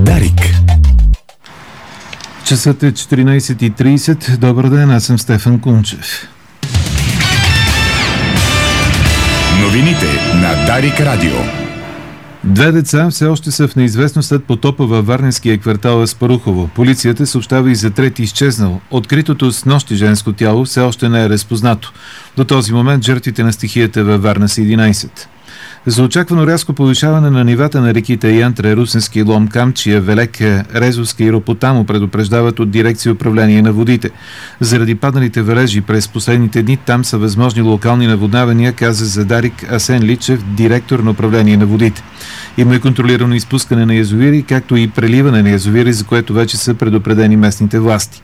Дарик. Часът е 14:30. Добър ден, аз съм Стефан Кунчев. Новините на Дарик Радио. 2 деца все още са в неизвестност след потопа във варненския квартал Аспарухово. Полицията съобщава и за трети изчезнал. Откритото с нощи женско тяло все още не е разпознато. До този момент жертвите на стихията във Варна са 11. За очаквано рязко повишаване на нивата на реките Янтре, Русенски, Лом, Камчия, Велек, Резовска и Ропотамо предупреждават от дирекция управление на водите. Заради падналите валежи през последните дни там са възможни локални наводнявания, каза за Дарик Асен Личев, директор на управление на водите. Има и контролирано изпускане на язовири, както и преливане на язовири, за което вече са предупредени местните власти.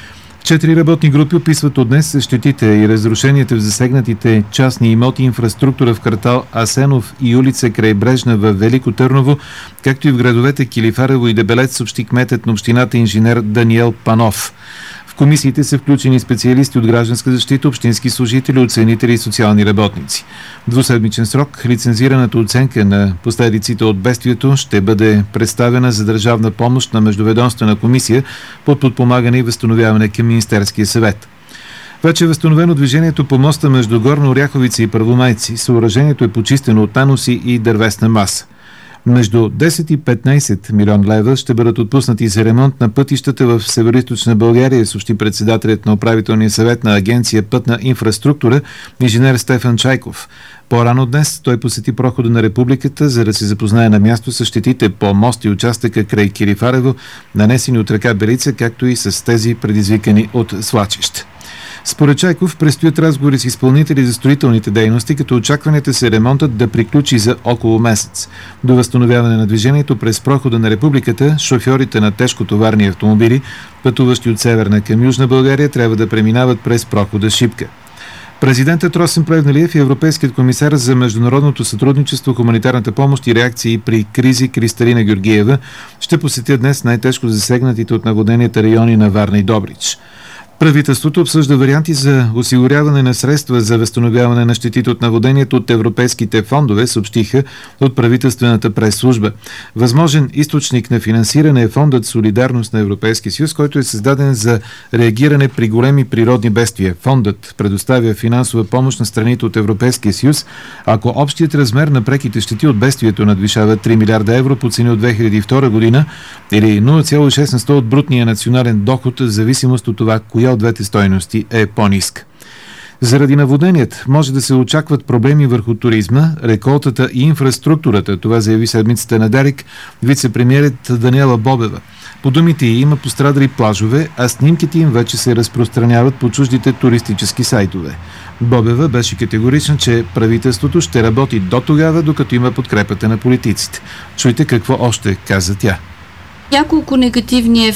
4 работни групи описват от днес щетите и разрушенията в засегнатите частни имоти и инфраструктура в квартал Асенов и улица Крайбрежна в Велико Търново, както и в градовете Килифарево и Дебелец, съобщи кметът на общината инженер Даниел Панов. В комисиите са включени специалисти от гражданска защита, общински служители, оценители и социални работници. В двуседмичен срок лицензираната оценка на последиците от бедствието ще бъде представена за държавна помощ на междуведомствена комисия под подпомагане и възстановяване към Министерския съвет. Вече е възстановено движението по моста между Горна Оряховица и Първомайци. Съоръжението е почистено от наноси и дървесна маса. Между 10 и 15 милион лева ще бъдат отпуснати за ремонт на пътищата в Североизточна България, съобщи председателят на управителния съвет на Агенция Пътна инфраструктура, инженер Стефан Чайков. По-рано днес той посети прохода на Републиката, за да се запознае на място с щетите по мост и участъка край Кирифарево, нанесени от река Белица, както и с тези предизвикани от свлачища. Според Чайков предстоят разговори с изпълнители за строителните дейности, като очакванията се ремонтът да приключи за около месец. До възстановяване на движението през прохода на Републиката, шофьорите на тежкотоварни автомобили, пътуващи от Северна към Южна България, трябва да преминават през прохода Шипка. Президентът Росен Плевнелиев и Европейският комисар за международното сътрудничество, хуманитарната помощ и реакции при кризи Кристалина Георгиева ще посетят днес най-тежко засегнатите от наводненията райони на Варна и Добрич. Правителството обсъжда варианти за осигуряване на средства за възстановяване на щетите от наводнението от европейските фондове, съобщиха от правителствената прес-служба. Възможен източник на финансиране е фондът Солидарност на Европейския съюз, който е създаден за реагиране при големи природни бедствия. Фондът предоставя финансова помощ на страните от Европейския съюз, ако общият размер на преките щети от бедствието надвишава 3 милиарда евро по цени от 2002 година или 0,6% от брутния национален доход, в зависимост от това, коя от двете стойности е по-ниска. Заради наводнението може да се очакват проблеми върху туризма, реколтата и инфраструктурата. Това заяви седмицата на Дарик вице-премиерът Даниела Бобева. По думите й има пострадали плажове, а снимките им вече се разпространяват по чуждите туристически сайтове. Бобева беше категорична, че правителството ще работи до тогава, докато има подкрепата на политиците. Чуйте какво още каза тя. Няколко негативни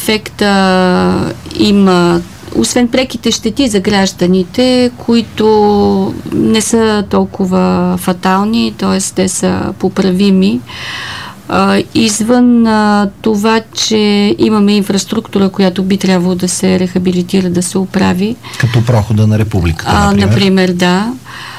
ефекта има, освен преките щети за гражданите, които не са толкова фатални, т.е. те са поправими. Извън това, че имаме инфраструктура, която би трябвало да се рехабилитира, да се оправи. Като прохода на Републиката, например, да.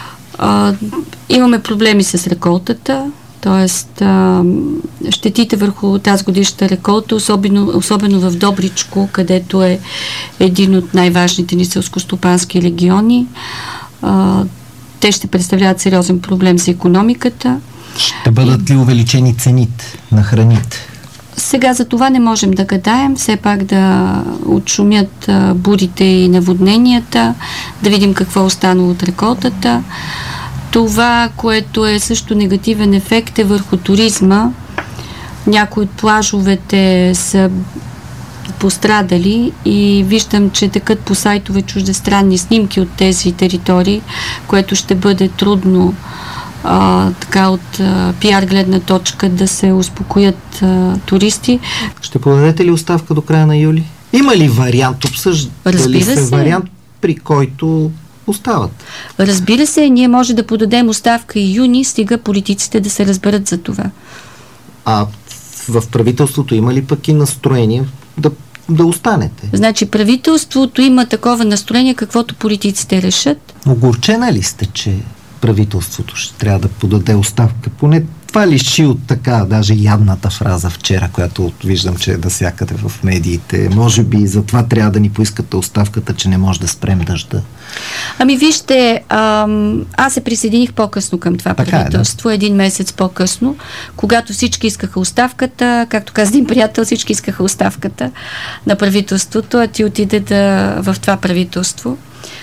Имаме проблеми с реколтата. Тоест, щетите върху тази годишната реколта, особено в Добричко, където е един от най-важните ни селскостопански региони, те ще представляват сериозен проблем за икономиката. Ще бъдат ли увеличени цените на храните? Сега за това не можем да гадаем, все пак да отшумят бурите и наводненията, да видим какво останало от реколтата. Това, което е също негативен ефект, е върху туризма. Някои от плажовете са пострадали и виждам, че текат по сайтове чуждестранни снимки от тези територии, което ще бъде трудно така от пиар гледна точка да се успокоят туристи. Ще подадете ли оставка до края на юли? Има ли вариант? Обсъждали се вариант, при който остават? Разбира се, ние може да подадем оставка и юни, стига политиците да се разберат за това. А в правителството има ли пък и настроение да останете? Значи правителството има такова настроение, каквото политиците решат. Огорчена ли сте, че правителството ще трябва да подаде оставка? Поне Това личи от така, даже ядната фраза вчера, която виждам, че е да сякате в медиите. Може би затова трябва да ни поискате оставката, че не може да спрем дъжда. Ами вижте, аз се присъединих по-късно към това правителство, един месец по-късно, когато всички искаха оставката, както каза един приятел, всички искаха оставката на правителството, а ти отиде в това правителство.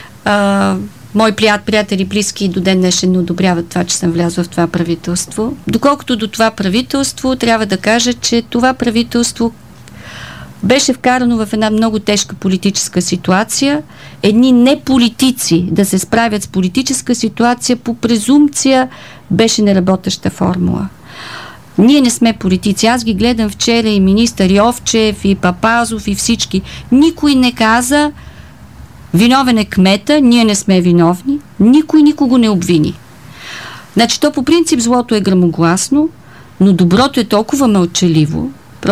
Мои приятели, близки до ден днешен не одобряват това, че съм влязла в това правителство. Доколкото до това правителство, трябва да кажа, че това правителство беше вкарано в една много тежка политическа ситуация. Едни неполитици да се справят с политическа ситуация по презумпция беше неработеща формула. Ние не сме политици. Аз ги гледам вчера и министър Йовчев, и Папазов, и всички. Никой не каза: виновен е кмета, ние не сме виновни. Никой никого не обвини. Значи, то по принцип злото е гръмогласно, но доброто е толкова мълчаливо,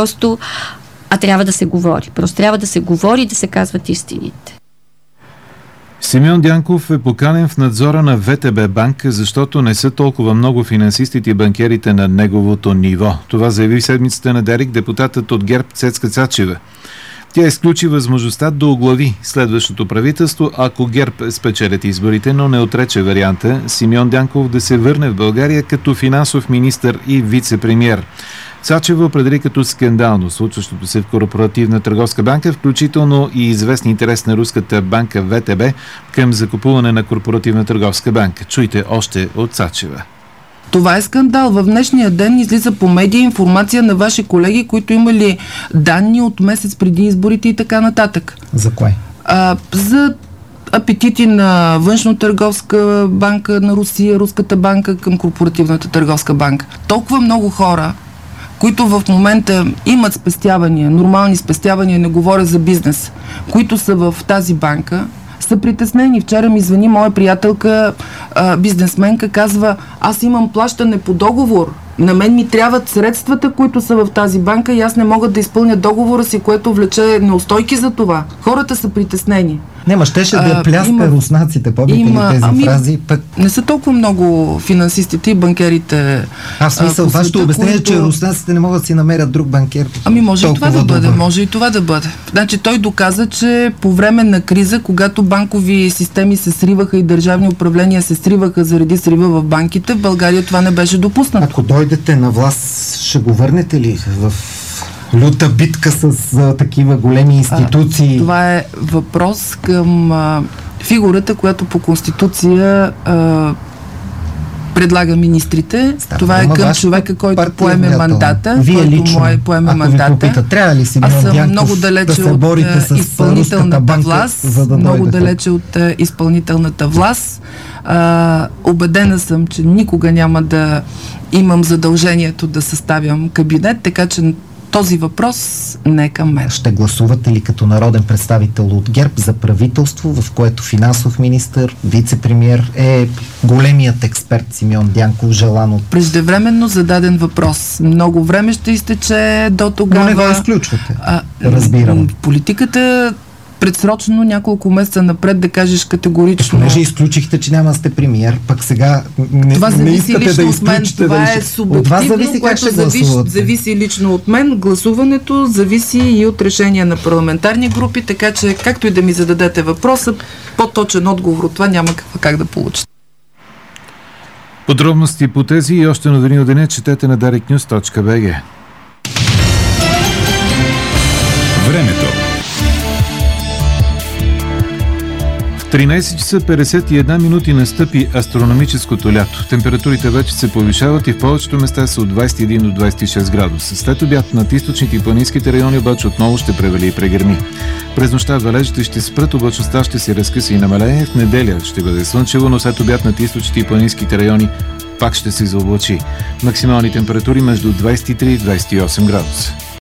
трябва да се говори. Просто трябва да се говори и да се казват истините. Симеон Дянков е поканен в надзора на ВТБ банк, защото не са толкова много финансистите и банкерите на неговото ниво. Това заяви седмицата на Дарик депутатът от ГЕРБ Цецка Цачева. Тя изключи възможността да оглави следващото правителство, ако ГЕРБ спечелят изборите, но не отрече варианта Симеон Дянков да се върне в България като финансов министър и вице-премиер. Цачева определи като скандално случващото се в Корпоративна търговска банка, включително и известен интерес на руската банка ВТБ към закупуване на Корпоративна търговска банка. Чуйте още от Цачева. Това е скандал. В днешния ден излиза по медия информация на ваши колеги, които имали данни от месец преди изборите и така нататък. За кое? За апетити на Външно-търговска банка на Русия, Руската банка към Корпоративната търговска банка. Толкова много хора, които в момента имат спестявания, нормални спестявания, не говоря за бизнес, които са в тази банка, са притеснени. Вчера ми звъни моя приятелка, бизнесменка, казва: аз имам плащане по договор, на мен ми трябват средствата, които са в тази банка и аз не мога да изпълня договора си, което влече неустойки за това. Хората са притеснени. Щеше да пляска руснаците, помните ли тези фрази? Не са толкова много финансистите и банкерите. В смисъл, вашето обяснение, че руснаците не могат да си намерят друг банкер. Може и това да бъде. Може и това да бъде. Значи той доказа, че по време на криза, когато банкови системи се сриваха и държавни управления се сриваха заради срива в банките, в България това не беше допуснато. Ако дойдете на власт, ще го върнете ли в люта битка с такива големи институции? Това е въпрос към фигурата, която по Конституция предлага министрите. Това е към човека, който поеме мандата. Вие лично, поеме мандата. Ви попита, трябва ли Симеон Дянков много далече да се борите с изпълнителната банка, власт, за да много далече от изпълнителната власт. Убедена съм, че никога няма да имам задължението да съставям кабинет, така че този въпрос не е към мен. Ще гласувате ли като народен представител от ГЕРБ за правителство, в което финансов министър, вице-премиер е големият експерт Симеон Дянков, желан от... Преждевременно зададен въпрос. Много време ще изтече до тогава. Но не го изключвате. Разбирам. Политиката предсрочно няколко месеца напред да кажеш категорично. Понеже изключихте, че няма да сте премиер, пък сега не искате да изключите. Това е субективно, от вас зависи как ще гласувате. Зависи лично от мен. Гласуването зависи и от решения на парламентарни групи, така че както и да ми зададете въпроса, по-точен отговор от това няма как да получите. Подробности по тези и още новини от деня четете на dariknews.bg. Времето. 13 часа 51 минути настъпи астрономическото лято. Температурите вече се повишават и в повечето места са от 21 до 26 градуса. След обяд над източните и планинските райони обаче отново ще превали и прегърми. През нощта валежите ще спрат, облачността ще се разкъса и намалее. В неделя ще бъде слънчево, но след обяд над източните и планинските райони пак ще се заоблачи. Максимални температури между 23 и 28 градуса.